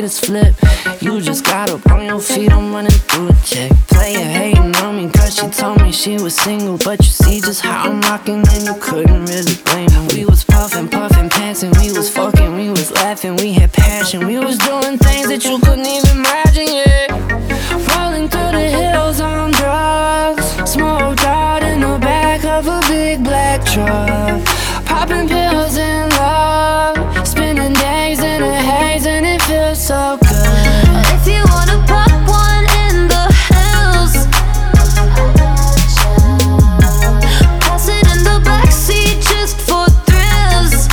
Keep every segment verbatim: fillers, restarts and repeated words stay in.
this flip. You just got up on your feet, I'm running through a check. Player hating on me cause she told me she was single, but you see just how I'm rocking and you couldn't really blame me. We was puffin', puffin', pantsing, we was fucking, we was laughing, we had passion. We was doing things that you couldn't even imagine, yeah. Rolling through the hills on drugs, smoked out in the back of a big black truck, popping pills in love, spending days in a haze and it feels so good. If you wanna pop one in the hills, pass it in the backseat just for thrills.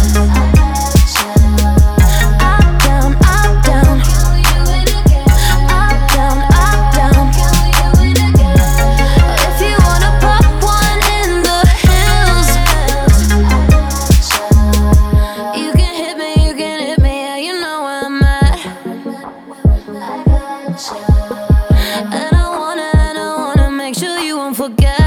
Up, down, up, down. Up, down, up, down. If you wanna pop one in the hills, you can hit me, you can hit me, yeah, you know where I'm at. And I wanna, and I wanna make sure you won't forget.